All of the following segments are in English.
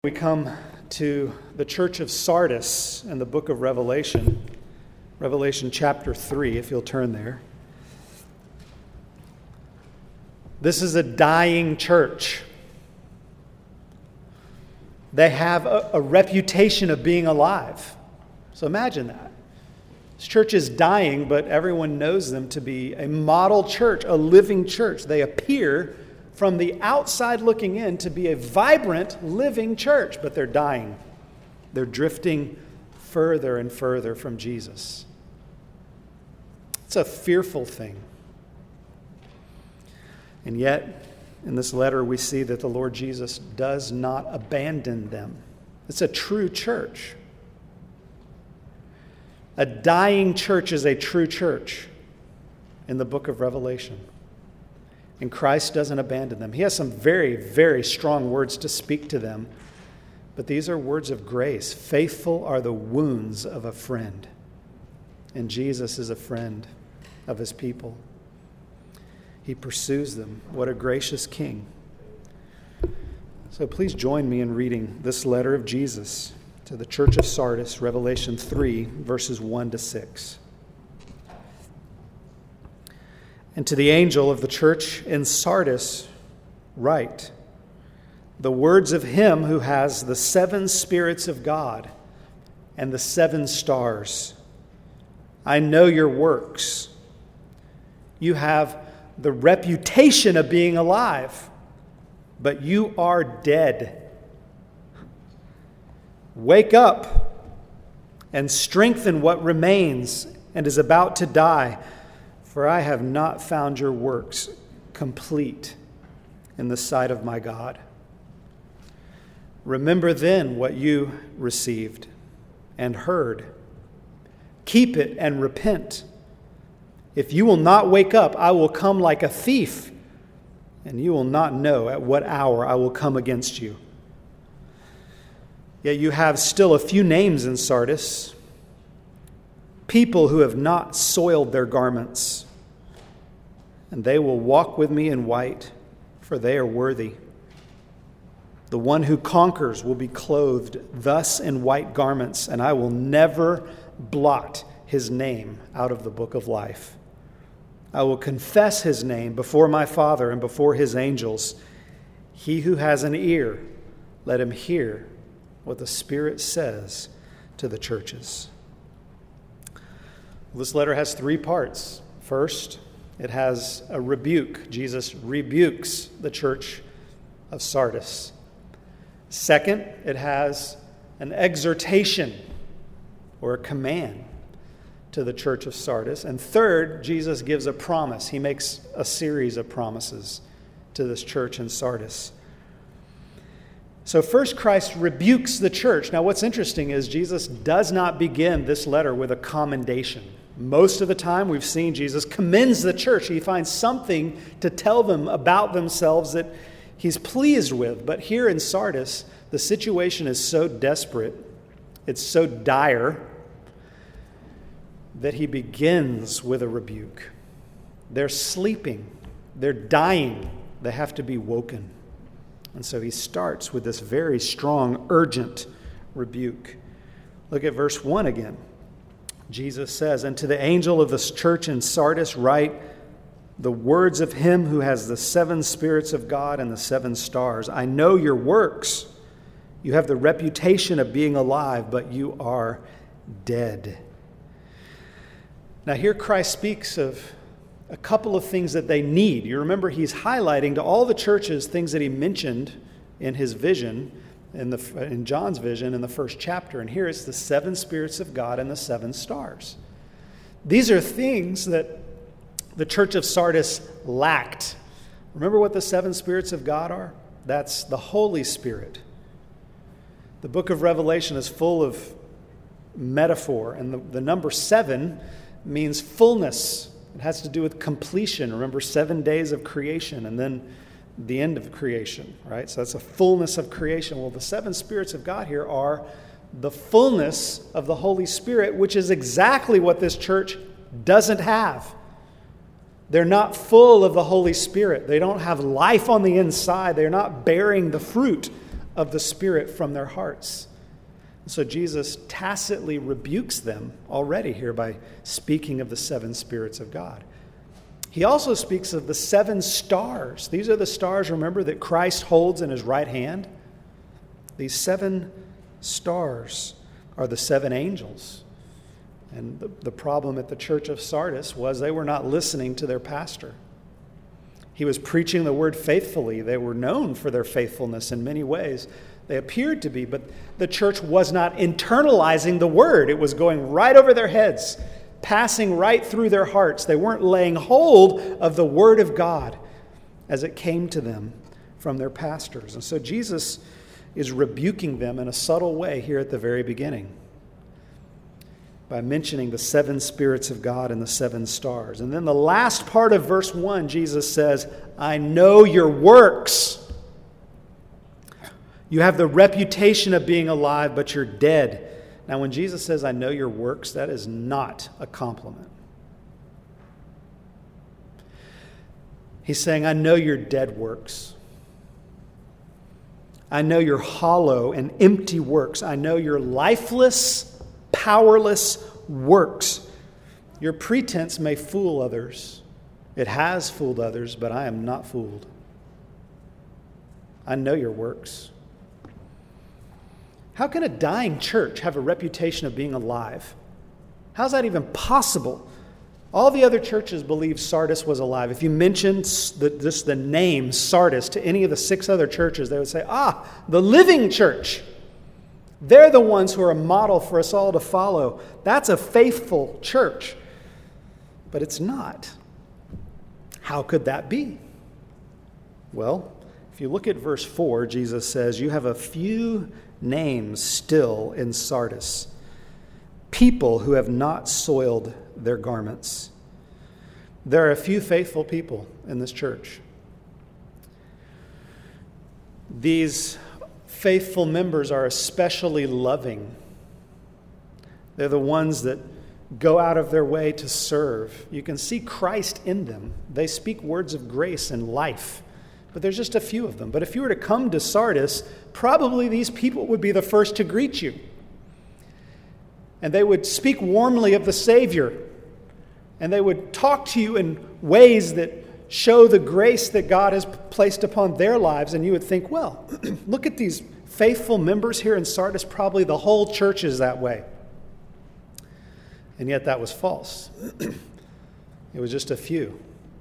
We come to the church of Sardis in the book of Revelation, Revelation chapter 3, if you'll turn there. This is a dying church. They have a reputation of being alive. So imagine that. This church is dying, but everyone knows them to be a model church, a living church. They appear from the outside looking in to be a vibrant, living church, but they're dying. They're drifting further and further from Jesus. It's a fearful thing. And yet, in this letter, we see that the Lord Jesus does not abandon them. It's a true church. A dying church is a true church in the book of Revelation. And Christ doesn't abandon them. He has some very, very strong words to speak to them. But these are words of grace. Faithful are the wounds of a friend. And Jesus is a friend of his people. He pursues them. What a gracious King. So please join me in reading this letter of Jesus to the church of Sardis, Revelation 3, verses 1 to 6. And to the angel of the church in Sardis write, the words of him who has the 7 spirits of God and the 7 stars. I know your works. You have the reputation of being alive, but you are dead. Wake up and strengthen what remains and is about to die. For I have not found your works complete in the sight of my God. Remember then what you received and heard. Keep it and repent. If you will not wake up, I will come like a thief, and you will not know at what hour I will come against you. Yet you have still a few names in Sardis, people who have not soiled their garments, and they will walk with me in white, for they are worthy. The one who conquers will be clothed thus in white garments, and I will never blot his name out of the book of life. I will confess his name before my Father and before his angels. He who has an ear, let him hear what the Spirit says to the churches. This letter has 3 parts. First, it has a rebuke. Jesus rebukes the church of Sardis. Second, it has an exhortation or a command to the church of Sardis. And third, Jesus gives a promise. He makes a series of promises to this church in Sardis. So first, Christ rebukes the church. Now, what's interesting is Jesus does not begin this letter with a commendation. Most of the time, we've seen Jesus commends the church. He finds something to tell them about themselves that he's pleased with. But here in Sardis, the situation is so desperate, it's so dire, that he begins with a rebuke. They're sleeping. They're dying. They have to be woken. And so he starts with this very strong, urgent rebuke. Look at verse 1 again. Jesus says, and to the angel of the church in Sardis write, the words of him who has the 7 spirits of God and the 7 stars. I know your works. You have the reputation of being alive, but you are dead. Now here Christ speaks of a couple of things that they need. You remember he's highlighting to all the churches things that he mentioned in his vision, in John's vision in the first chapter. And here it's the 7 spirits of God and the 7 stars. These are things that the church of Sardis lacked. Remember what the 7 spirits of God are? That's the Holy Spirit. The book of Revelation is full of metaphor, and the number 7 means fullness. It has to do with completion. Remember 7 days of creation and then the end of creation, right? So that's a fullness of creation. Well, the 7 spirits of God here are the fullness of the Holy Spirit, which is exactly what this church doesn't have. They're not full of the Holy Spirit. They don't have life on the inside. They're not bearing the fruit of the Spirit from their hearts. So Jesus tacitly rebukes them already here by speaking of the 7 spirits of God. He also speaks of the 7 stars. These are the stars, remember, that Christ holds in his right hand. These 7 stars are the 7 angels. And the problem at the church of Sardis was they were not listening to their pastor. He was preaching the word faithfully. They were known for their faithfulness in many ways. They appeared to be, but the church was not internalizing the word. It was going right over their heads, passing right through their hearts. They weren't laying hold of the word of God as it came to them from their pastors. And so Jesus is rebuking them in a subtle way here at the very beginning by mentioning the 7 spirits of God and the 7 stars. And then the last part of verse 1, Jesus says, I know your works. You have the reputation of being alive, but you're dead. Now, when Jesus says, I know your works, that is not a compliment. He's saying, I know your dead works. I know your hollow and empty works. I know your lifeless, powerless works. Your pretense may fool others. It has fooled others, but I am not fooled. I know your works. How can a dying church have a reputation of being alive? How's that even possible? All the other churches believed Sardis was alive. If you mentioned just the name Sardis to any of the 6 other churches, they would say, the living church. They're the ones who are a model for us all to follow. That's a faithful church. But it's not. How could that be? Well, if you look at verse 4, Jesus says, you have a few names still in Sardis, people who have not soiled their garments. There are a few faithful people in this church. These faithful members are especially loving. They're the ones that go out of their way to serve. You can see Christ in them. They speak words of grace and life. But there's just a few of them. But if you were to come to Sardis, probably these people would be the first to greet you. And they would speak warmly of the Savior. And they would talk to you in ways that show the grace that God has placed upon their lives. And you would think, well, look at these faithful members here in Sardis. Probably the whole church is that way. And yet that was false. It was just a few.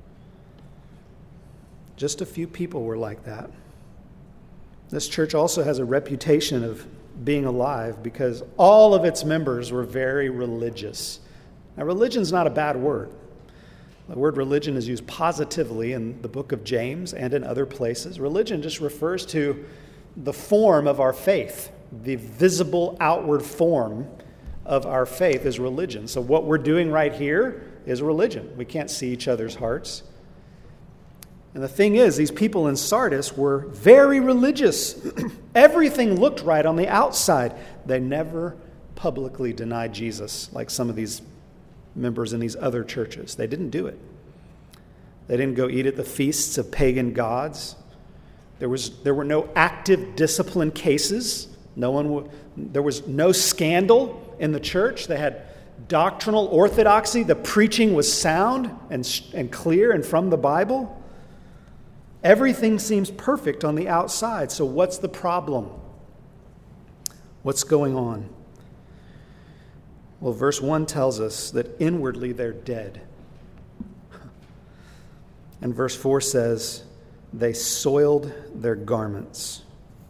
Just a few people were like that. This church also has a reputation of being alive because all of its members were very religious. Now, religion's not a bad word. The word religion is used positively in the book of James and in other places. Religion just refers to the form of our faith. The visible outward form of our faith is religion. So what we're doing right here is religion. We can't see each other's hearts. And the thing is, these people in Sardis were very religious. Everything looked right on the outside. They never publicly denied Jesus like some of these members in these other churches. They didn't do it. They didn't go eat at the feasts of pagan gods. There were no active discipline cases. There was no scandal in the church. They had doctrinal orthodoxy. The preaching was sound and clear and from the Bible. Everything seems perfect on the outside. So what's the problem? What's going on? Well, verse 1 tells us that inwardly they're dead. And verse 4 says, they soiled their garments.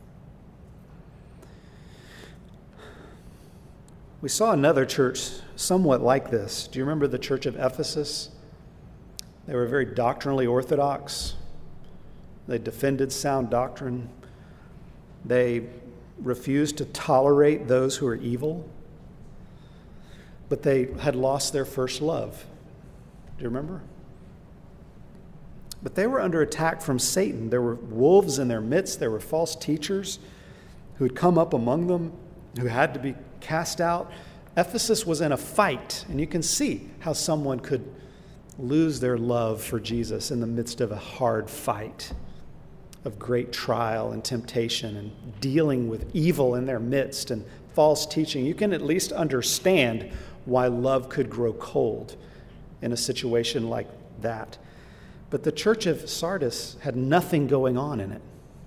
We saw another church somewhat like this. Do you remember the church of Ephesus? They were very doctrinally orthodox. They defended sound doctrine. They refused to tolerate those who are evil. But they had lost their first love. Do you remember? But they were under attack from Satan. There were wolves in their midst. There were false teachers who had come up among them, who had to be cast out. Ephesus was in a fight, and you can see how someone could lose their love for Jesus in the midst of a hard fight. of great trial and temptation and dealing with evil in their midst and false teaching, you can at least understand why love could grow cold in a situation like that. But the church of Sardis had nothing going on in it.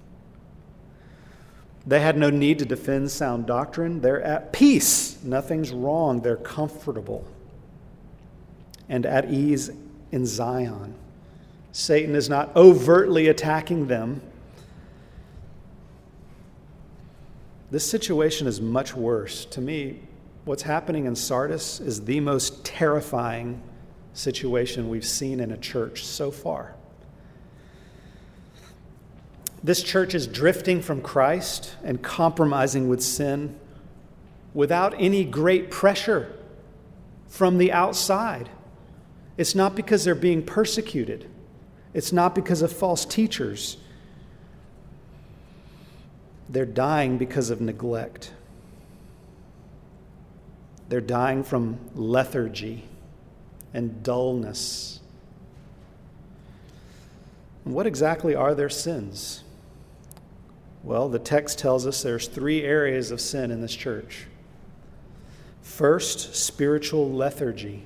They had no need to defend sound doctrine. They're at peace. Nothing's wrong. They're comfortable and at ease in Zion. Satan is not overtly attacking them. This situation is much worse. To me, what's happening in Sardis is the most terrifying situation we've seen in a church so far. This church is drifting from Christ and compromising with sin without any great pressure from the outside. It's not because they're being persecuted. It's not because of false teachers. They're dying because of neglect. They're dying from lethargy and dullness. And what exactly are their sins? Well, the text tells us there's 3 areas of sin in this church. First, spiritual lethargy.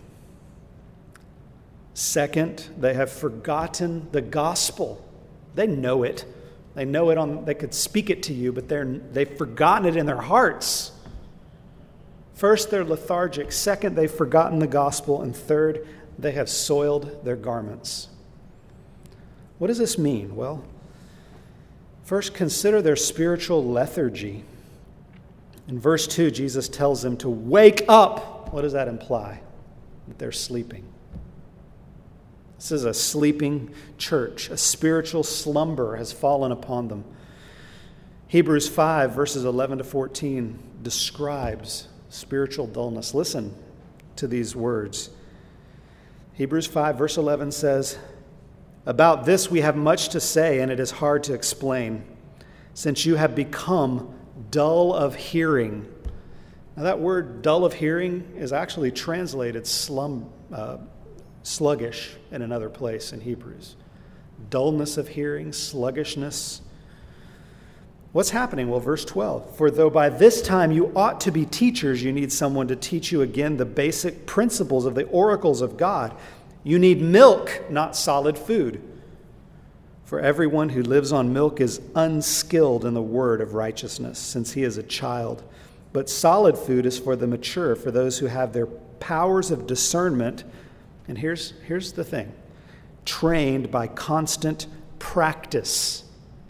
Second, they have forgotten the gospel. They know it. They know it they could speak it to you, but they've forgotten it in their hearts. First, they're lethargic. Second, they've forgotten the gospel. And third, they have soiled their garments. What does this mean? Well, first, consider their spiritual lethargy. In verse 2, Jesus tells them to wake up. What does that imply? That they're sleeping. This is a sleeping church. A spiritual slumber has fallen upon them. Hebrews 5, verses 11 to 14, describes spiritual dullness. Listen to these words. Hebrews 5, verse 11 says, "About this we have much to say, and it is hard to explain, since you have become dull of hearing." Now that word dull of hearing is actually translated sluggish in another place in Hebrews. Dullness of hearing, sluggishness. What's happening? Well, verse 12. "For though by this time you ought to be teachers, you need someone to teach you again the basic principles of the oracles of God. You need milk, not solid food. For everyone who lives on milk is unskilled in the word of righteousness, since he is a child. But solid food is for the mature, for those who have their powers of discernment," and here's the thing, "trained by constant practice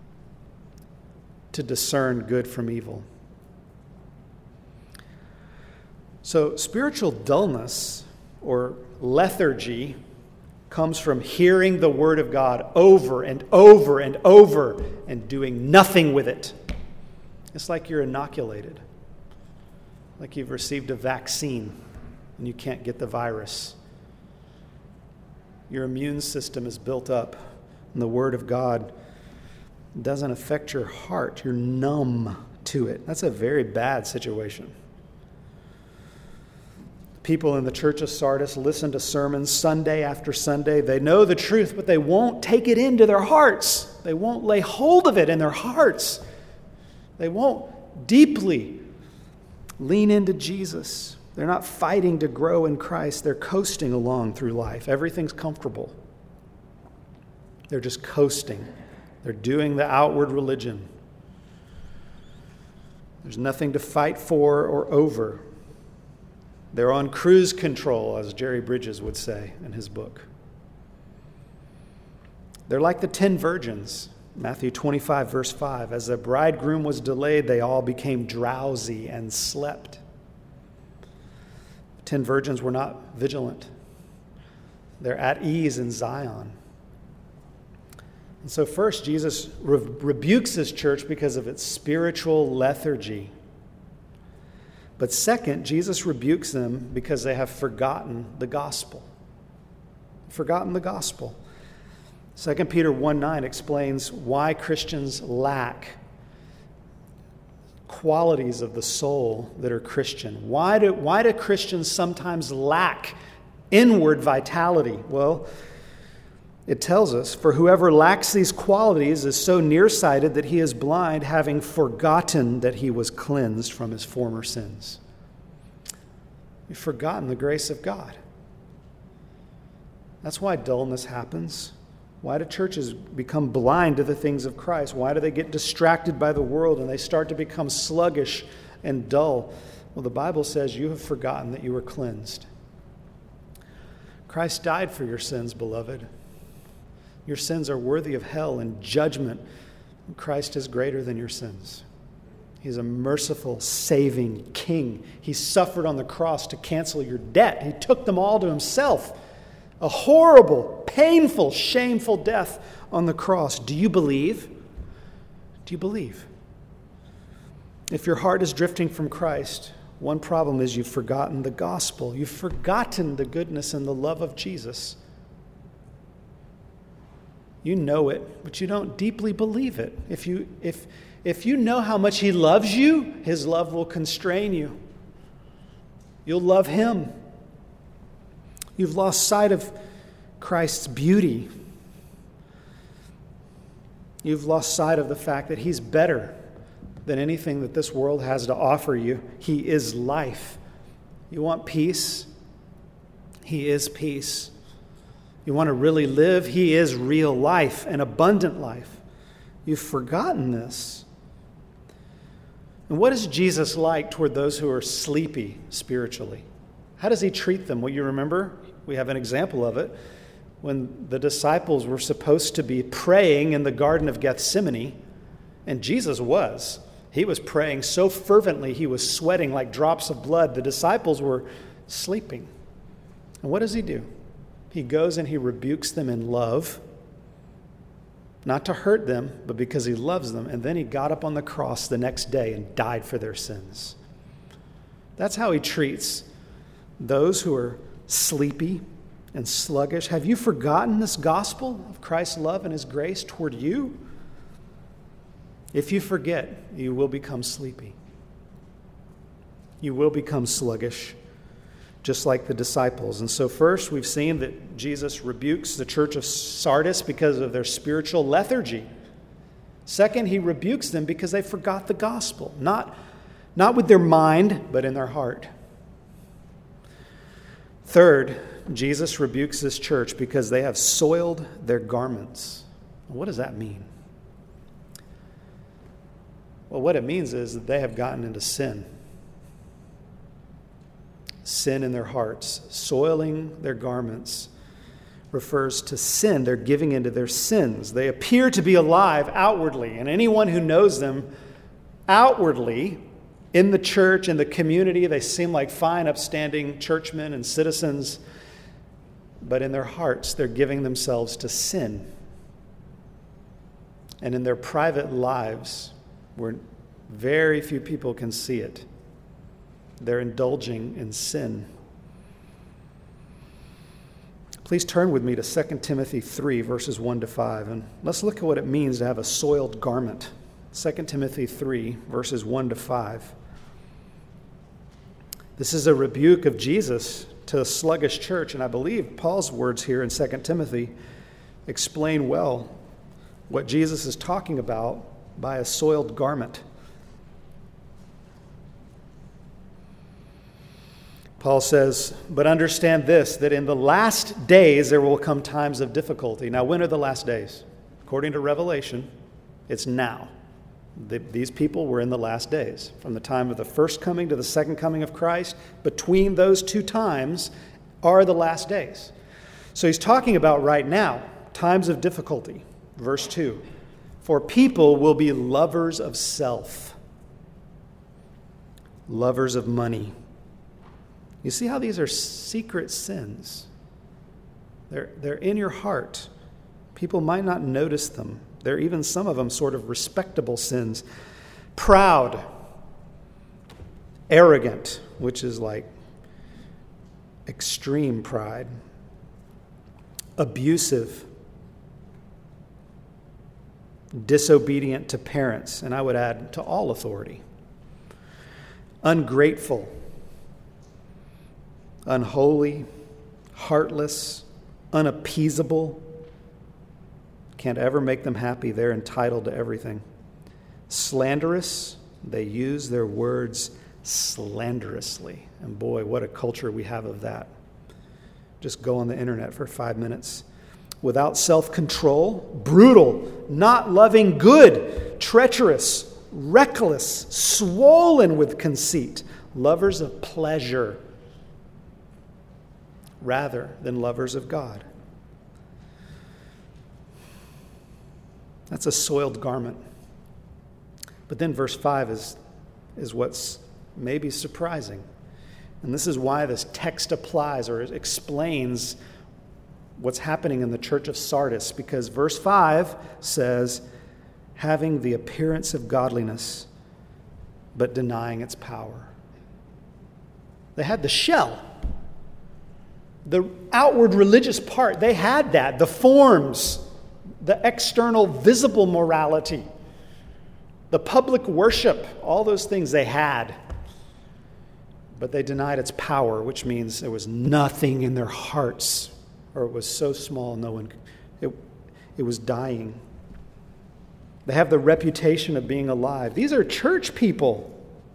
to discern good from evil." So spiritual dullness or lethargy comes from hearing the word of God over and over and over and doing nothing with it. It's like you're inoculated, like you've received a vaccine and you can't get the virus. Your immune system is built up, and the word of God doesn't affect your heart. You're numb to it. That's a very bad situation. People in the church of Sardis listen to sermons Sunday after Sunday. They know the truth, but they won't take it into their hearts. They won't lay hold of it in their hearts. They won't deeply lean into Jesus. They're not fighting to grow in Christ. They're coasting along through life. Everything's comfortable. They're just coasting. They're doing the outward religion. There's nothing to fight for or over. They're on cruise control, as Jerry Bridges would say in his book. They're like the 10 virgins, Matthew 25, verse 5. "As the bridegroom was delayed, they all became drowsy and slept." The 10 virgins were not vigilant. They're at ease in Zion. And so first, Jesus rebukes his church because of its spiritual lethargy. But second, Jesus rebukes them because they have forgotten the gospel. Forgotten the gospel. 2 Peter 1:9 explains why Christians lack qualities of the soul that are Christian. Why do Christians sometimes lack inward vitality? Well, It tells us, "For whoever lacks these qualities is so nearsighted that he is blind, having forgotten that he was cleansed from his former sins." You've forgotten the grace of God. That's why dullness happens. Why do churches become blind to the things of Christ? Why do they get distracted by the world and they start to become sluggish and dull? Well, the Bible says you have forgotten that you were cleansed. Christ died for your sins, beloved. Your sins are worthy of hell and judgment. Christ is greater than your sins. He's a merciful, saving King. He suffered on the cross to cancel your debt. He took them all to himself. A horrible, painful, shameful death on the cross. Do you believe? Do you believe? If your heart is drifting from Christ, one problem is you've forgotten the gospel. You've forgotten the goodness and the love of Jesus. You know it, but you don't deeply believe it. If you know how much he loves you, his love will constrain you. You'll love him. You've lost sight of Christ's beauty. You've lost sight of the fact that he's better than anything that this world has to offer you. He is life. You want peace? He is peace. You want to really live? He is real life, an abundant life. You've forgotten this. And what is Jesus like toward those who are sleepy spiritually? How does he treat them? Well, you remember, we have an example of it. When the disciples were supposed to be praying in the Garden of Gethsemane, and Jesus was. He was praying so fervently, he was sweating like drops of blood. The disciples were sleeping. And what does he do? He goes and he rebukes them in love, not to hurt them, but because he loves them. And then he got up on the cross the next day and died for their sins. That's how he treats those who are sleepy and sluggish. Have you forgotten this gospel of Christ's love and his grace toward you? If you forget, you will become sleepy. You will become sluggish, just like the disciples. And so first, we've seen that Jesus rebukes the church of Sardis because of their spiritual lethargy. Second, he rebukes them because they forgot the gospel, not with their mind, but in their heart. Third, Jesus rebukes this church because they have soiled their garments. What does that mean? Well, what it means is that they have gotten into sin. Sin in their hearts. Soiling their garments refers to sin. They're giving into their sins. They appear to be alive outwardly, and anyone who knows them outwardly in the church, in the community, they seem like fine, upstanding churchmen and citizens, but in their hearts, they're giving themselves to sin. And in their private lives, where very few people can see it, they're indulging in sin. Please turn with me to 2 Timothy 3, verses 1 to 5, and let's look at what it means to have a soiled garment. 2 Timothy 3, verses 1 to 5. This is a rebuke of Jesus to a sluggish church, and I believe Paul's words here in 2 Timothy explain well what Jesus is talking about by a soiled garment. Paul says, "But understand this, that in the last days there will come times of difficulty." Now, when are the last days? According to Revelation, it's now. These people were in the last days. From the time of the first coming to the second coming of Christ, between those two times are the last days. So he's talking about right now, times of difficulty. Verse 2, "For people will be lovers of self, lovers of money." You see how these are secret sins? They're in your heart. People might not notice them. There are even some of them sort of respectable sins. Proud, arrogant, which is like extreme pride. Abusive, disobedient to parents, and I would add to all authority. Ungrateful, unholy, heartless, unappeasable, can't ever make them happy. They're entitled to everything. Slanderous, they use their words slanderously. And boy, what a culture we have of that. Just go on the internet for 5 minutes. Without self-control, brutal, not loving good, treacherous, reckless, swollen with conceit, lovers of pleasure rather than lovers of God. That's a soiled garment. But then verse 5 is what's maybe surprising. And this is why this text applies or explains what's happening in the church of Sardis, because verse 5 says, having the appearance of godliness, but denying its power. They had the shell, the outward religious part. They had that, the forms, the external visible morality, the public worship, all those things they had. But they denied its power, which means there was nothing in their hearts, or it was so small it was dying. They have the reputation of being alive. These are church people.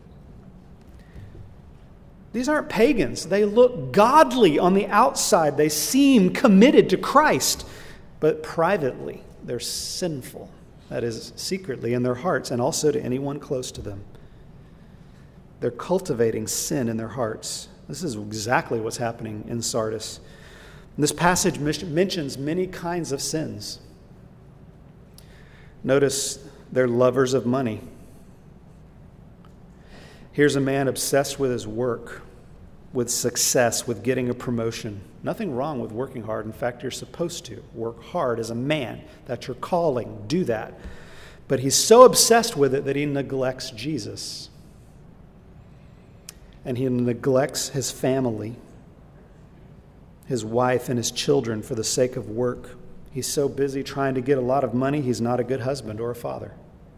These aren't pagans. They look godly on the outside. They seem committed to Christ, but privately they're sinful. That is, secretly in their hearts and also to anyone close to them. They're cultivating sin in their hearts. This is exactly what's happening in Sardis. And this passage mentions many kinds of sins. Notice they're lovers of money. Here's a man obsessed with his work, with success, with getting a promotion. Nothing wrong with working hard. In fact, you're supposed to work hard as a man. That's your calling. Do that. But he's so obsessed with it that he neglects Jesus. And he neglects his family, his wife and his children for the sake of work. He's so busy trying to get a lot of money, he's not a good husband or a father.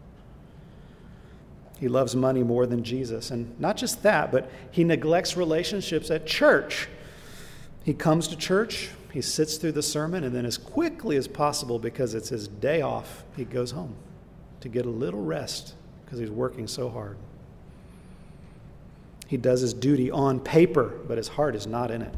He loves money more than Jesus. And not just that, but he neglects relationships at church. He comes to church, he sits through the sermon, and then as quickly as possible, because it's his day off, he goes home to get a little rest because he's working so hard. He does his duty on paper, but his heart is not in it.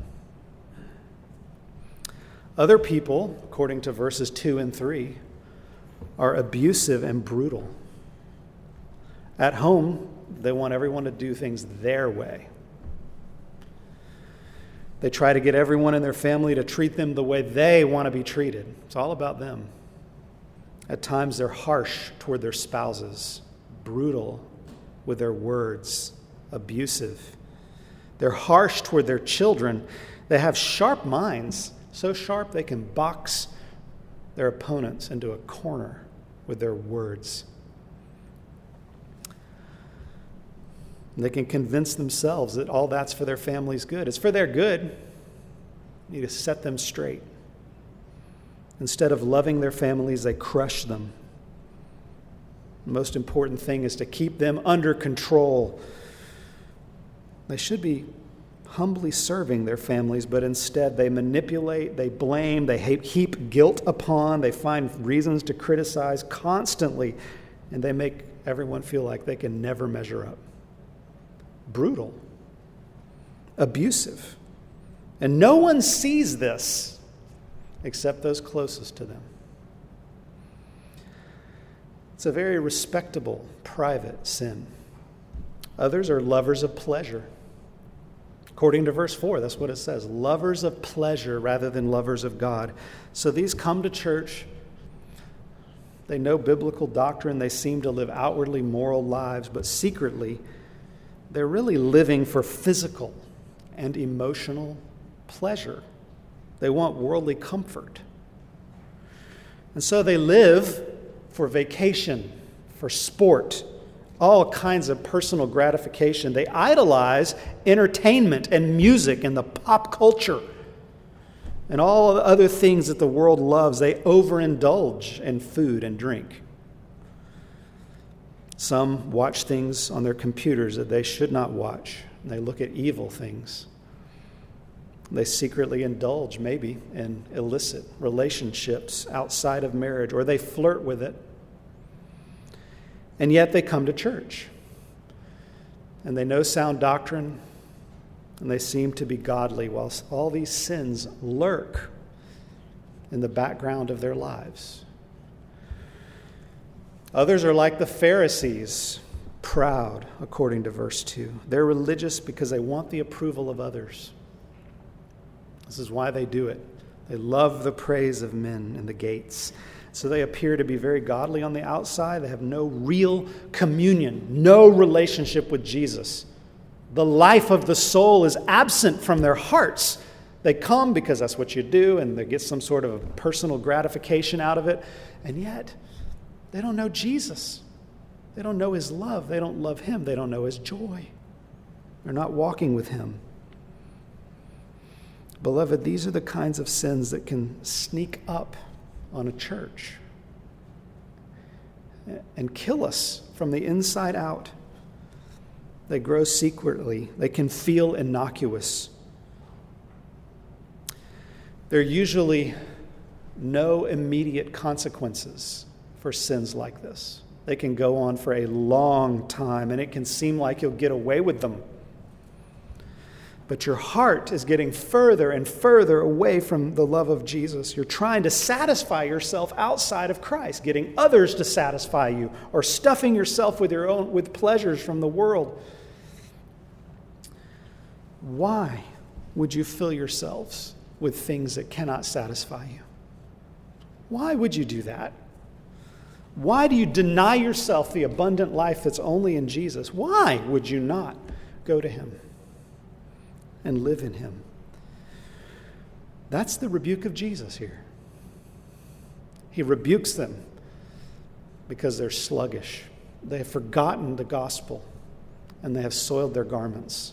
Other people, according to verses 2 and 3, are abusive and brutal. At home, they want everyone to do things their way. They try to get everyone in their family to treat them the way they want to be treated. It's all about them. At times, they're harsh toward their spouses, brutal with their words, abusive. They're harsh toward their children. They have sharp minds, so sharp they can box their opponents into a corner with their words. They can convince themselves that all that's for their family's good. It's for their good. You need to set them straight. Instead of loving their families, they crush them. The most important thing is to keep them under control. They should be humbly serving their families, but instead they manipulate, they blame, they heap guilt upon, they find reasons to criticize constantly, and they make everyone feel like they can never measure up. Brutal, abusive. And no one sees this except those closest to them. It's a very respectable, private sin. Others are lovers of pleasure. According to verse 4, that's what it says. Lovers of pleasure rather than lovers of God. So these come to church. They know biblical doctrine. They seem to live outwardly moral lives, but secretly, they're really living for physical and emotional pleasure. They want worldly comfort. And so they live for vacation, for sport, all kinds of personal gratification. They idolize entertainment and music and the pop culture and all the other things that the world loves. They overindulge in food and drink. Some watch things on their computers that they should not watch. They look at evil things. They secretly indulge, maybe, in illicit relationships outside of marriage, or they flirt with it. And yet they come to church. And they know sound doctrine, and they seem to be godly, while all these sins lurk in the background of their lives. Others are like the Pharisees, proud, according to verse 2. They're religious because they want the approval of others. This is why they do it. They love the praise of men in the gates. So they appear to be very godly on the outside. They have no real communion, no relationship with Jesus. The life of the soul is absent from their hearts. They come because that's what you do, and they get some sort of a personal gratification out of it. And yet, they don't know Jesus. They don't know his love. They don't love him. They don't know his joy. They're not walking with him. Beloved, these are the kinds of sins that can sneak up on a church and kill us from the inside out. They grow secretly. They can feel innocuous. There are usually no immediate consequences for sins like this. They can go on for a long time, and it can seem like you'll get away with them. But your heart is getting further and further away from the love of Jesus. You're trying to satisfy yourself outside of Christ, getting others to satisfy you, or stuffing yourself with pleasures from the world. Why would you fill yourselves with things that cannot satisfy you? Why would you do that? Why do you deny yourself the abundant life that's only in Jesus? Why would you not go to him and live in him? That's the rebuke of Jesus here. He rebukes them because they're sluggish. They have forgotten the gospel, and they have soiled their garments.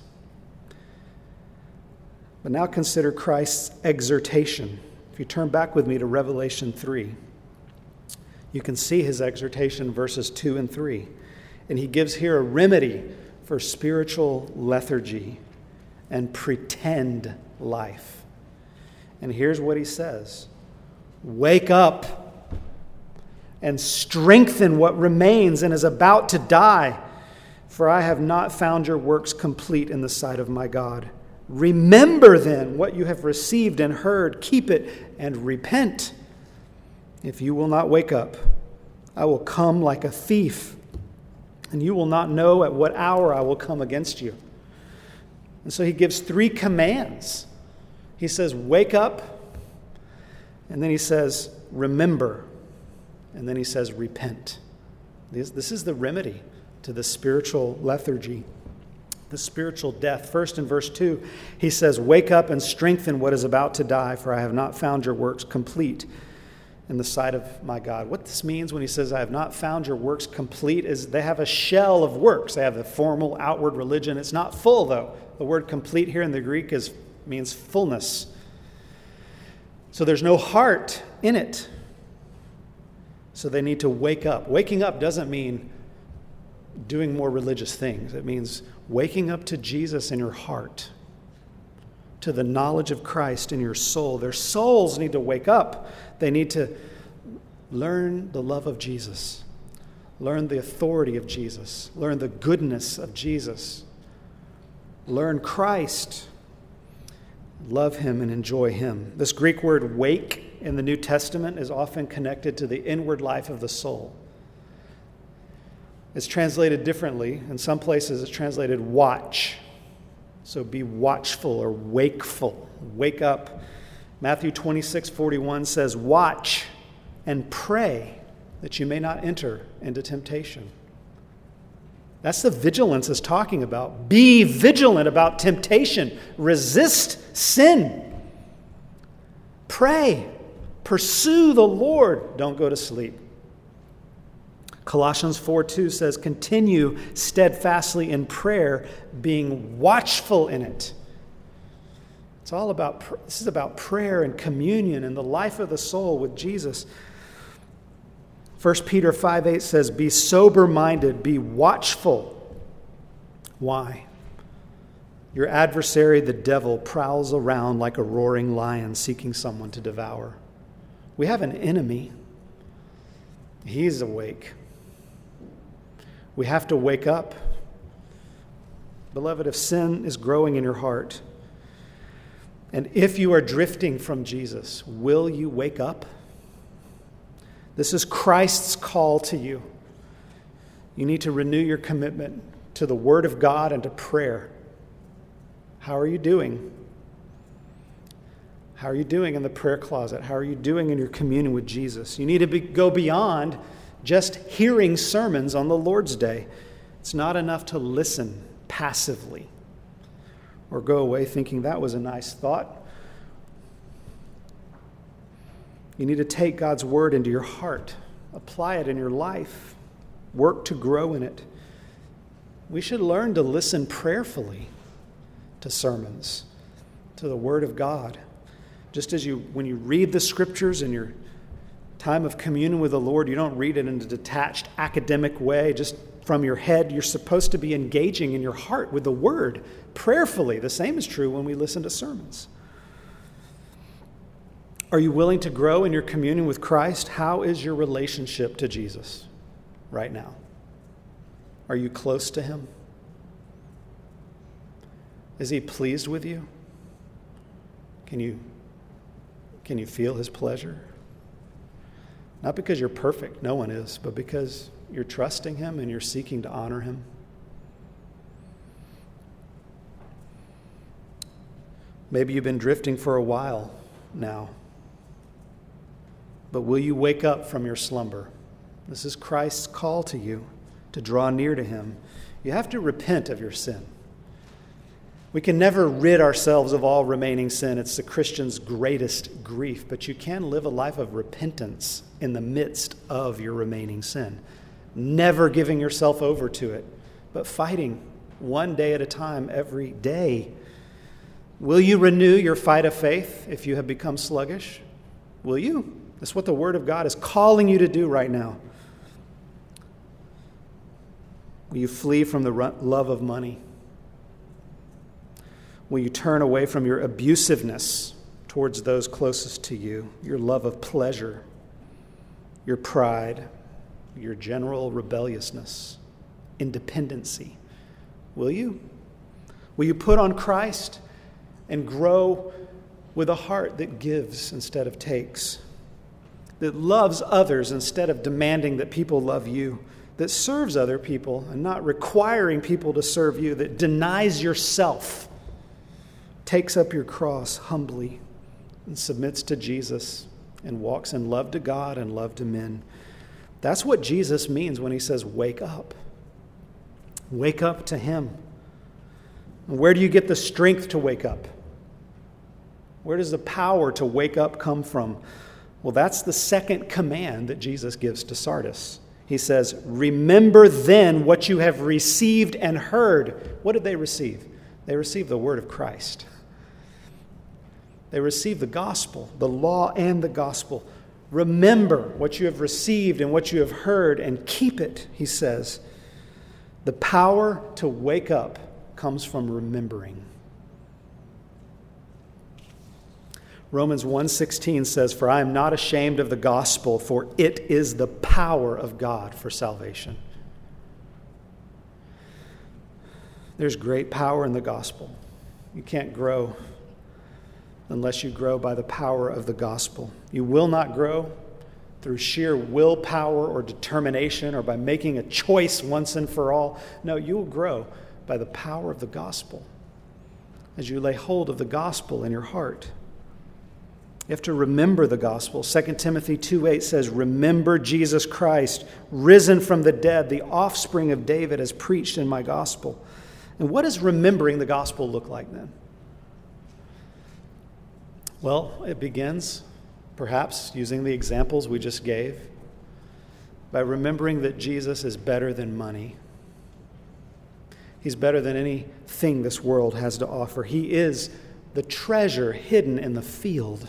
But now consider Christ's exhortation. If you turn back with me to Revelation 3, you can see his exhortation, verses 2 and 3. And he gives here a remedy for spiritual lethargy and pretend life. And here's what he says: wake up and strengthen what remains and is about to die, for I have not found your works complete in the sight of my God. Remember then what you have received and heard, keep it and repent. If you will not wake up, I will come like a thief, and you will not know at what hour I will come against you. And so he gives 3 commands. He says, wake up, and then he says, remember, and then he says, repent. This is the remedy to the spiritual lethargy, the spiritual death. First, in verse 2, he says, wake up and strengthen what is about to die, for I have not found your works complete in the sight of my God. What this means when he says, I have not found your works complete, is they have a shell of works. They have the formal outward religion. It's not full, though. The word complete here in the Greek means fullness. So there's no heart in it. So they need to wake up. Waking up doesn't mean doing more religious things. It means waking up to Jesus in your heart, to the knowledge of Christ in your soul. Their souls need to wake up. They need to learn the love of Jesus, learn the authority of Jesus, learn the goodness of Jesus, learn Christ, love him and enjoy him. This Greek word wake in the New Testament is often connected to the inward life of the soul. It's translated differently. In some places it's translated watch. So be watchful or wakeful. Wake up. Matthew 26:41 says, watch and pray that you may not enter into temptation. That's the vigilance it's talking about. Be vigilant about temptation. Resist sin. Pray. Pursue the Lord. Don't go to sleep. Colossians 4:2 says, continue steadfastly in prayer, being watchful in it. This is about prayer and communion and the life of the soul with Jesus. 1 Peter 5:8 says, be sober-minded, be watchful. Why? Your adversary, the devil, prowls around like a roaring lion seeking someone to devour. We have an enemy. He's awake. We have to wake up. Beloved, if sin is growing in your heart, and if you are drifting from Jesus, will you wake up? This is Christ's call to you. You need to renew your commitment to the Word of God and to prayer. How are you doing? How are you doing in the prayer closet? How are you doing in your communion with Jesus? You need to go beyond just hearing sermons on the Lord's Day. It's not enough to listen passively or go away thinking that was a nice thought. You need to take God's word into your heart, apply it in your life, work to grow in it. We should learn to listen prayerfully to sermons, to the Word of God. Just as when you read the Scriptures in your time of communion with the Lord, you don't read it in a detached academic way, just from your head. You're supposed to be engaging in your heart with the Word prayerfully. The same is true when we listen to sermons. Are you willing to grow in your communion with Christ? How is your relationship to Jesus right now? Are you close to Him? Is He pleased with you? Can you feel His pleasure? Not because you're perfect, no one is, but because you're trusting Him and you're seeking to honor Him. Maybe you've been drifting for a while now, but will you wake up from your slumber? This is Christ's call to you to draw near to Him. You have to repent of your sin. We can never rid ourselves of all remaining sin. It's the Christian's greatest grief. But you can live a life of repentance in the midst of your remaining sin. Never giving yourself over to it, but fighting one day at a time every day. Will you renew your fight of faith if you have become sluggish? Will you? That's what the Word of God is calling you to do right now. Will you flee from the love of money? Will you turn away from your abusiveness towards those closest to you, your love of pleasure, your pride, your general rebelliousness, independency? Will you? Will you put on Christ and grow with a heart that gives instead of takes, that loves others instead of demanding that people love you, that serves other people and not requiring people to serve you, that denies yourself, takes up your cross humbly and submits to Jesus and walks in love to God and love to men? That's what Jesus means when He says, wake up. Wake up to Him. And where do you get the strength to wake up? Where does the power to wake up come from? Well, that's the second command that Jesus gives to Sardis. He says, remember then what you have received and heard. What did they receive? They received the word of Christ. They received the gospel, the law and the gospel. Remember what you have received and what you have heard and keep it, he says. The power to wake up comes from remembering. Romans 1:16 says, for I am not ashamed of the gospel, for it is the power of God for salvation. There's great power in the gospel. You can't grow unless you grow by the power of the gospel. You will not grow through sheer willpower or determination or by making a choice once and for all. No, you will grow by the power of the gospel as you lay hold of the gospel in your heart. You have to remember the gospel. 2 Timothy 2:8 says, remember Jesus Christ, risen from the dead, the offspring of David, as preached in my gospel. And what does remembering the gospel look like then? Well, it begins, perhaps using the examples we just gave, by remembering that Jesus is better than money. He's better than anything this world has to offer. He is the treasure hidden in the field,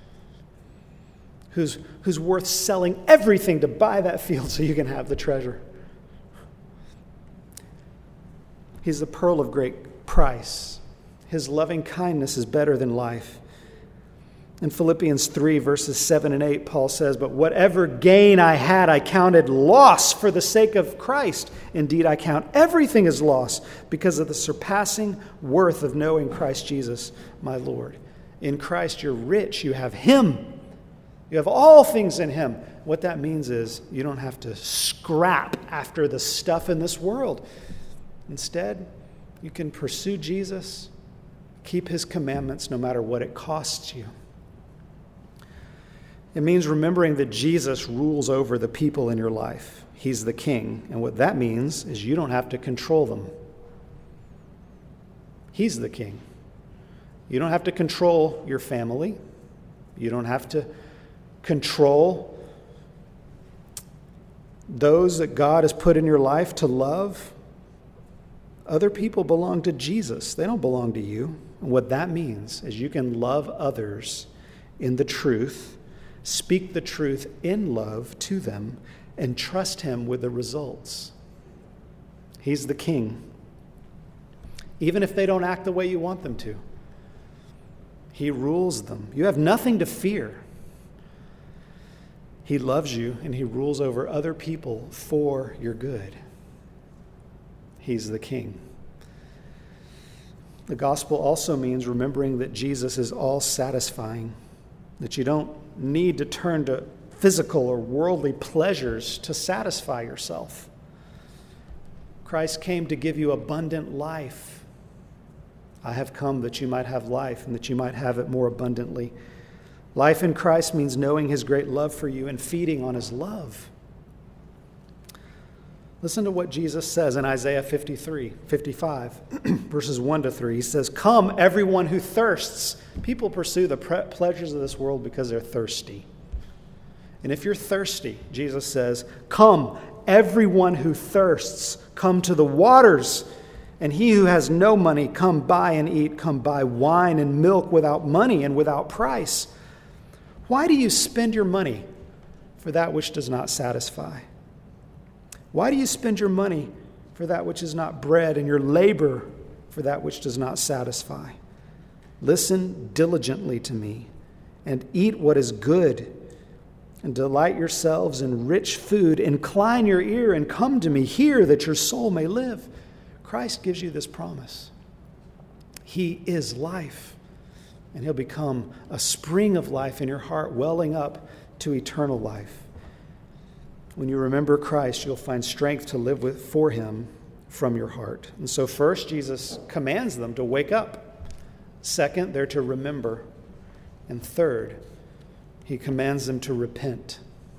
who's worth selling everything to buy that field so you can have the treasure. He's the pearl of great price. His loving kindness is better than life. In Philippians 3, verses 7 and 8, Paul says, "But whatever gain I had, I counted loss for the sake of Christ. Indeed, I count everything as loss because of the surpassing worth of knowing Christ Jesus, my Lord." In Christ, you're rich. You have Him. You have all things in Him. What that means is you don't have to scrap after the stuff in this world. Instead, you can pursue Jesus, keep His commandments no matter what it costs you. It means remembering that Jesus rules over the people in your life. He's the king. And what that means is you don't have to control them. He's the king. You don't have to control your family. You don't have to control those that God has put in your life to love. Other people belong to Jesus. They don't belong to you. And what that means is you can love others in the truth, speak the truth in love to them, and trust Him with the results. He's the king. Even if they don't act the way you want them to, He rules them. You have nothing to fear. He loves you, and He rules over other people for your good. He's the king. The gospel also means remembering that Jesus is all satisfying, that you don't need to turn to physical or worldly pleasures to satisfy yourself. Christ came to give you abundant life. I have come that you might have life and that you might have it more abundantly. Life in Christ means knowing His great love for you and feeding on His love. Listen to what Jesus says in Isaiah 55, verses 1 to 3. He says, "Come, everyone who thirsts." People pursue the pleasures of this world because they're thirsty. And if you're thirsty, Jesus says, "Come, everyone who thirsts, come to the waters. And he who has no money, come buy and eat. Come buy wine and milk without money and without price. Why do you spend your money for that which does not satisfy? Why do you spend your money for that which is not bread, and your labor for that which does not satisfy? Listen diligently to me, and eat what is good, and delight yourselves in rich food. Incline your ear and come to me. Hear that your soul may live." Christ gives you this promise. He is life, and He'll become a spring of life in your heart, welling up to eternal life. When you remember Christ, you'll find strength to live for Him from your heart. And so first, Jesus commands them to wake up. Second, they're to remember. And third, He commands them to repent.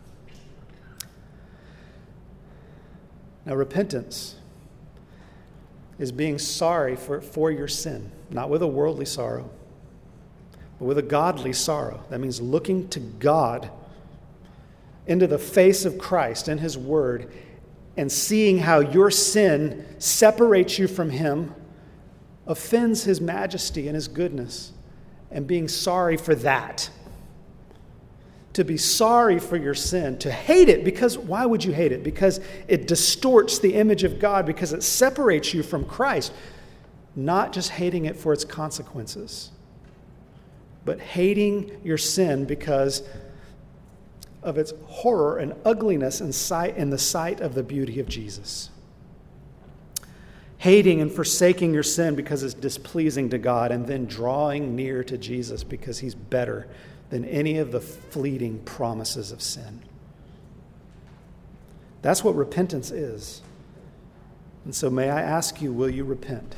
Now, repentance is being sorry for your sin, not with a worldly sorrow, but with a godly sorrow. That means looking to God, into the face of Christ and His Word, and seeing how your sin separates you from Him, offends His majesty and His goodness, and being sorry for that. To be sorry for your sin, to hate it, because why would you hate it? Because it distorts the image of God, because it separates you from Christ. Not just hating it for its consequences, but hating your sin because of its horror and ugliness in the sight of the beauty of Jesus. Hating and forsaking your sin because it's displeasing to God, and then drawing near to Jesus because He's better than any of the fleeting promises of sin. That's what repentance is. And so may I ask you, will you repent?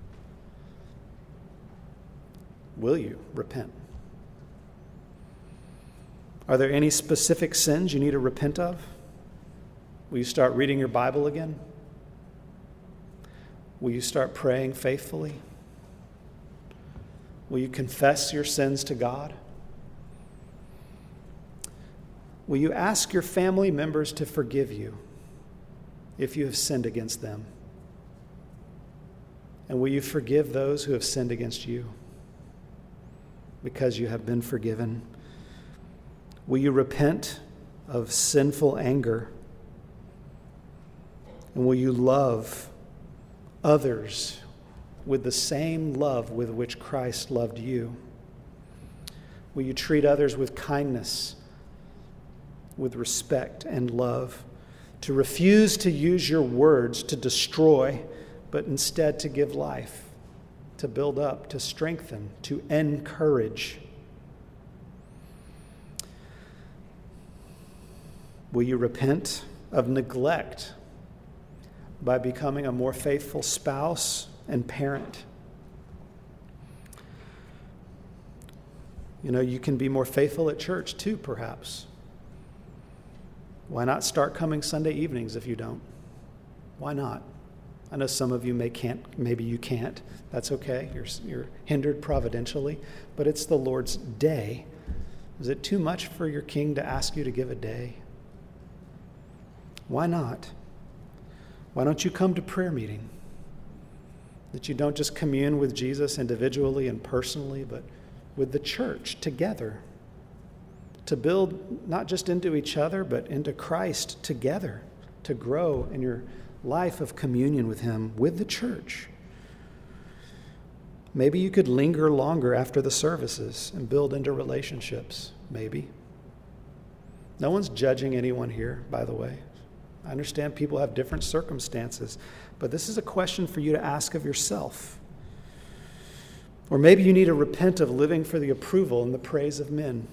Will you repent? Are there any specific sins you need to repent of? Will you start reading your Bible again? Will you start praying faithfully? Will you confess your sins to God? Will you ask your family members to forgive you if you have sinned against them? And will you forgive those who have sinned against you because you have been forgiven? Will you repent of sinful anger? And will you love others with the same love with which Christ loved you? Will you treat others with kindness, with respect and love? To refuse to use your words to destroy, but instead to give life, to build up, to strengthen, to encourage. Will you repent of neglect by becoming a more faithful spouse and parent? You know, you can be more faithful at church too, perhaps. Why not start coming Sunday evenings if you don't? Why not? I know some of you maybe you can't. That's okay. You're hindered providentially, but it's the Lord's day. Is it too much for your King to ask you to give a day? Why not? Why don't you come to prayer meeting? That you don't just commune with Jesus individually and personally, but with the church together, to build not just into each other, but into Christ together, to grow in your life of communion with Him, with the church. Maybe you could linger longer after the services and build into relationships, maybe. No one's judging anyone here, by the way. I understand people have different circumstances, but this is a question for you to ask of yourself. Or maybe you need to repent of living for the approval and the praise of men.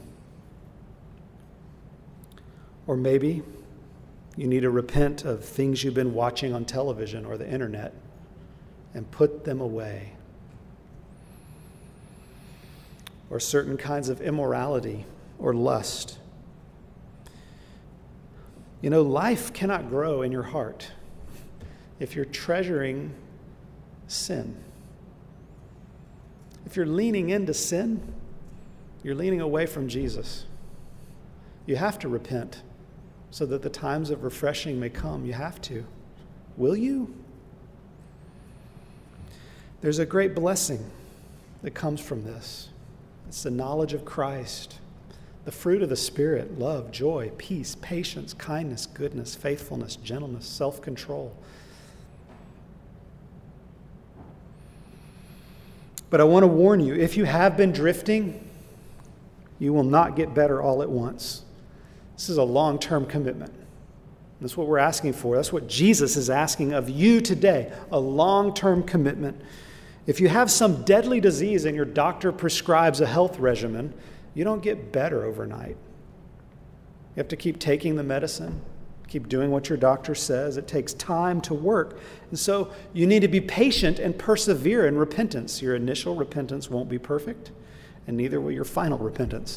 Or maybe you need to repent of things you've been watching on television or the internet and put them away. Or certain kinds of immorality or lust. You know, life cannot grow in your heart if you're treasuring sin. If you're leaning into sin, you're leaning away from Jesus. You have to repent so that the times of refreshing may come. You have to. Will you? There's a great blessing that comes from this. It's the knowledge of Christ, the fruit of the Spirit, love, joy, peace, patience, kindness, goodness, faithfulness, gentleness, self-control. But I want to warn you, if you have been drifting, you will not get better all at once. This is a long-term commitment. That's what we're asking for. That's what Jesus is asking of you today, a long-term commitment. If you have some deadly disease and your doctor prescribes a health regimen, you don't get better overnight. You have to keep taking the medicine, keep doing what your doctor says. It takes time to work. And so you need to be patient and persevere in repentance. Your initial repentance won't be perfect, and neither will your final repentance.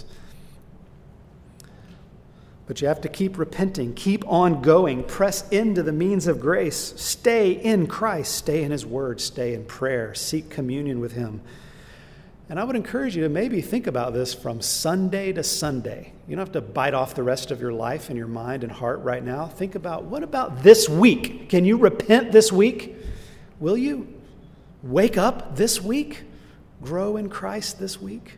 But you have to keep repenting, keep on going, press into the means of grace, stay in Christ, stay in His Word, stay in prayer, seek communion with Him. And I would encourage you to maybe think about this from Sunday to Sunday. You don't have to bite off the rest of your life and your mind and heart right now. Think about, what about this week? Can you repent this week? Will you? Wake up this week? Grow in Christ this week?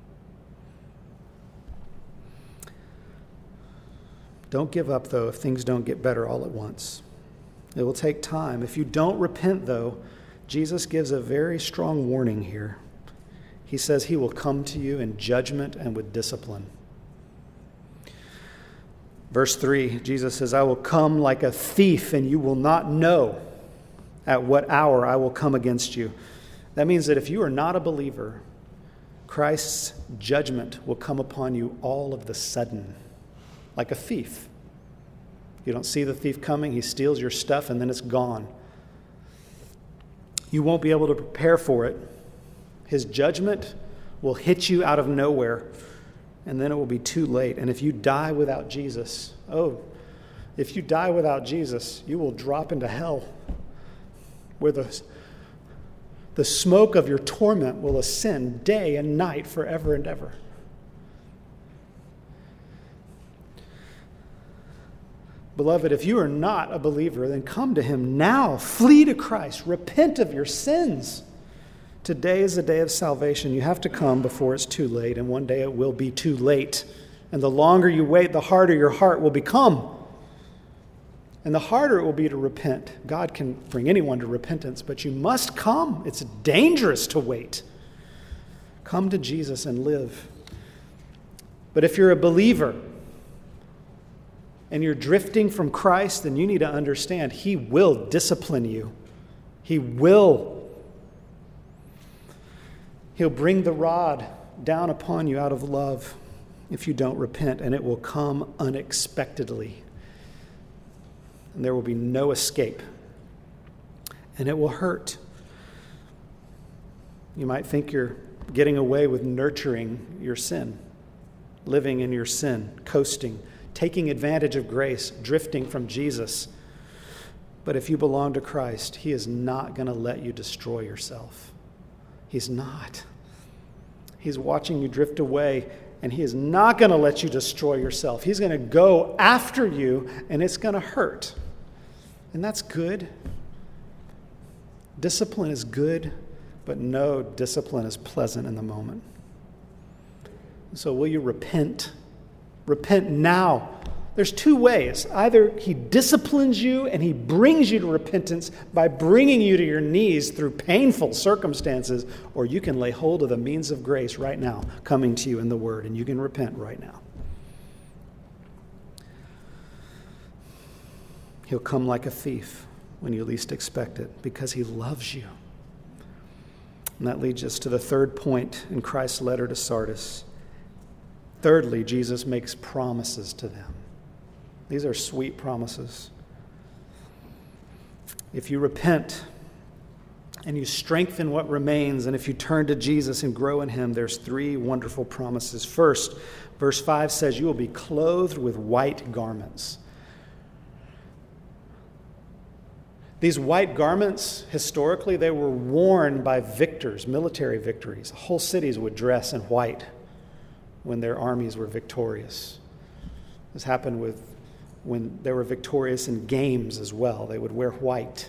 Don't give up, though, if things don't get better all at once. It will take time. If you don't repent, though, Jesus gives a very strong warning here. He says He will come to you in judgment and with discipline. Verse 3, Jesus says, I will come like a thief, and you will not know at what hour I will come against you. That means that if you are not a believer, Christ's judgment will come upon you all of the sudden, like a thief. You don't see the thief coming, he steals your stuff, and then it's gone. You won't be able to prepare for it. His judgment will hit you out of nowhere, and then it will be too late. And if you die without Jesus, if you die without Jesus, you will drop into hell, where the smoke of your torment will ascend day and night forever and ever. Beloved, if you are not a believer, then come to Him now. Flee to Christ. Repent of your sins. Today is the day of salvation. You have to come before it's too late, and one day it will be too late. And the longer you wait, the harder your heart will become. And the harder it will be to repent. God can bring anyone to repentance, but you must come. It's dangerous to wait. Come to Jesus and live. But if you're a believer and you're drifting from Christ, then you need to understand He will discipline you. He will. He'll bring the rod down upon you out of love if you don't repent, and it will come unexpectedly. And there will be no escape. And it will hurt. You might think you're getting away with nurturing your sin, living in your sin, coasting, taking advantage of grace, drifting from Jesus. But if you belong to Christ, He is not going to let you destroy yourself. He's not. He's watching you drift away, and He is not going to let you destroy yourself. He's going to go after you, and it's going to hurt. And that's good. Discipline is good, but no discipline is pleasant in the moment. So will you repent? Repent now. There's two ways. Either He disciplines you and He brings you to repentance by bringing you to your knees through painful circumstances, or you can lay hold of the means of grace right now coming to you in the Word, and you can repent right now. He'll come like a thief when you least expect it because He loves you. And that leads us to the third point in Christ's letter to Sardis. Thirdly, Jesus makes promises to them. These are sweet promises. If you repent and you strengthen what remains, and if you turn to Jesus and grow in Him, there's three wonderful promises. First, verse 5 says, you will be clothed with white garments. These white garments, historically, they were worn by victors, military victories. Whole cities would dress in white when their armies were victorious. This happened when they were victorious in games as well. They would wear white.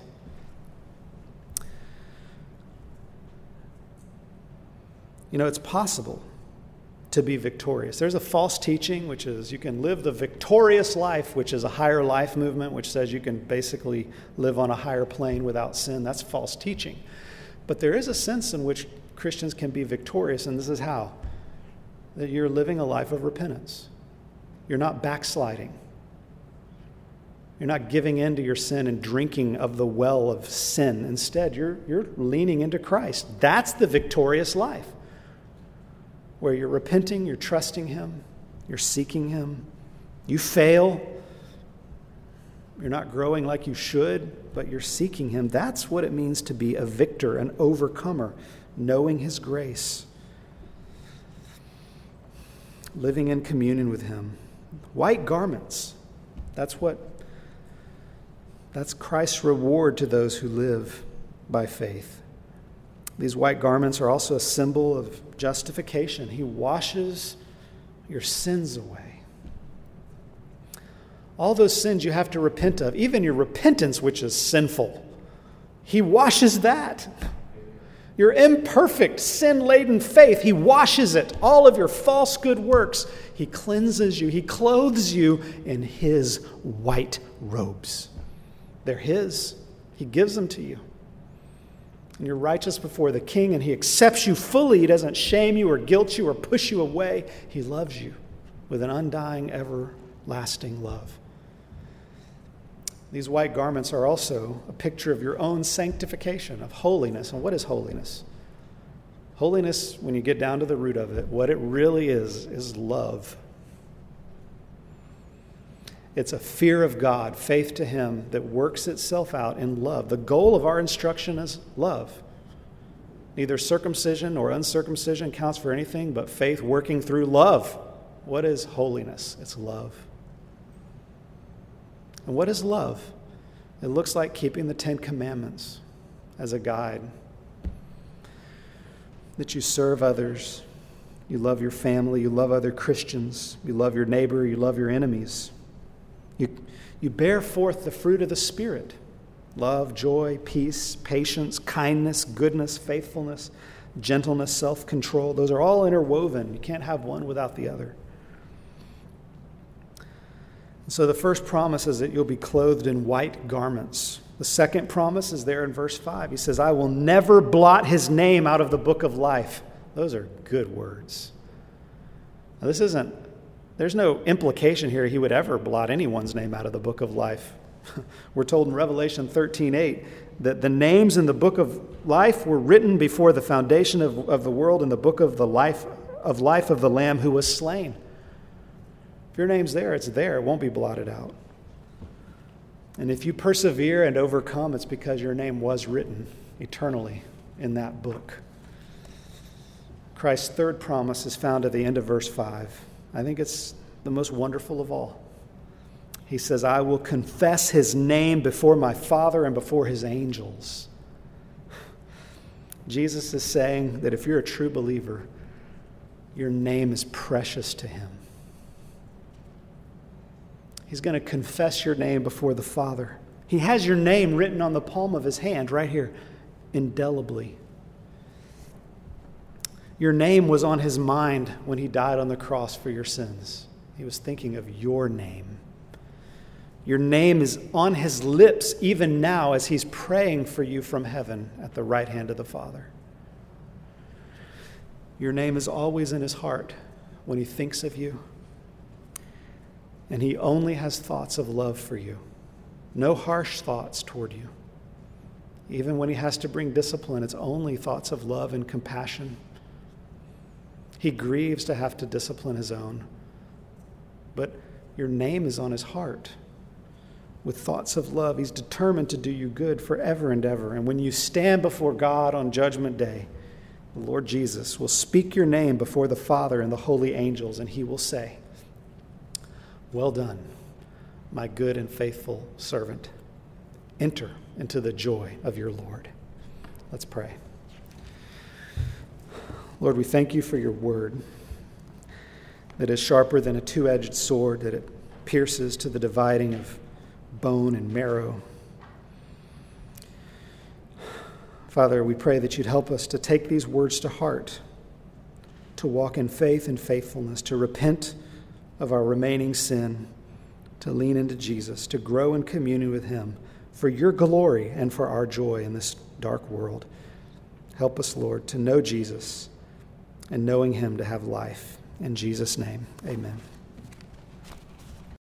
You know, it's possible to be victorious. There's a false teaching, which is you can live the victorious life, which is a higher life movement, which says you can basically live on a higher plane without sin. That's false teaching. But there is a sense in which Christians can be victorious, and this is how. That you're living a life of repentance. You're not backsliding. You're not giving in to your sin and drinking of the well of sin. Instead, you're leaning into Christ. That's the victorious life, where you're repenting, you're trusting Him, you're seeking Him. You fail. You're not growing like you should, but you're seeking Him. That's what it means to be a victor, an overcomer, knowing His grace, living in communion with Him. White garments, that's Christ's reward to those who live by faith. These white garments are also a symbol of justification. He washes your sins away. All those sins you have to repent of, even your repentance, which is sinful, He washes that. Your imperfect, sin-laden faith, He washes it. All of your false good works, He cleanses you. He clothes you in His white robes. They're His. He gives them to you. And you're righteous before the King, and He accepts you fully. He doesn't shame you or guilt you or push you away. He loves you with an undying, everlasting love. These white garments are also a picture of your own sanctification, of holiness. And what is holiness? Holiness, when you get down to the root of it, what it really is love. It's a fear of God, faith to Him that works itself out in love. The goal of our instruction is love. Neither circumcision nor uncircumcision counts for anything but faith working through love. What is holiness? It's love. And what is love? It looks like keeping the 10 Commandments as a guide. That you serve others, you love your family, you love other Christians, you love your neighbor, you love your enemies. You bear forth the fruit of the Spirit: love, joy, peace, patience, kindness, goodness, faithfulness, gentleness, self-control. Those are all interwoven. You can't have one without the other. So the first promise is that you'll be clothed in white garments. The second promise is there in verse 5. He says, I will never blot his name out of the book of life. Those are good words. Now, there's no implication here he would ever blot anyone's name out of the book of life. We're told in Revelation 13:8 that the names in the book of life were written before the foundation of the world in the book of the life of the Lamb who was slain. If your name's there, it's there. It won't be blotted out. And if you persevere and overcome, it's because your name was written eternally in that book. Christ's third promise is found at the end of verse 5. I think it's the most wonderful of all. He says, I will confess his name before my Father and before his angels. Jesus is saying that if you're a true believer, your name is precious to him. He's going to confess your name before the Father. He has your name written on the palm of his hand right here, indelibly. Your name was on his mind when he died on the cross for your sins. He was thinking of your name. Your name is on his lips even now as he's praying for you from heaven at the right hand of the Father. Your name is always in his heart when he thinks of you. And he only has thoughts of love for you. No harsh thoughts toward you. Even when he has to bring discipline, it's only thoughts of love and compassion. He grieves to have to discipline his own. But your name is on his heart. With thoughts of love, he's determined to do you good forever and ever. And when you stand before God on Judgment Day, the Lord Jesus will speak your name before the Father and the holy angels, and he will say, well done, my good and faithful servant. Enter into the joy of your Lord. Let's pray. Lord, we thank you for your word that is sharper than a two-edged sword, that it pierces to the dividing of bone and marrow. Father, we pray that you'd help us to take these words to heart, to walk in faith and faithfulness, to repent of our remaining sin, to lean into Jesus, to grow in communion with him for your glory and for our joy in this dark world. Help us, Lord, to know Jesus and knowing him to have life. In Jesus' name, amen.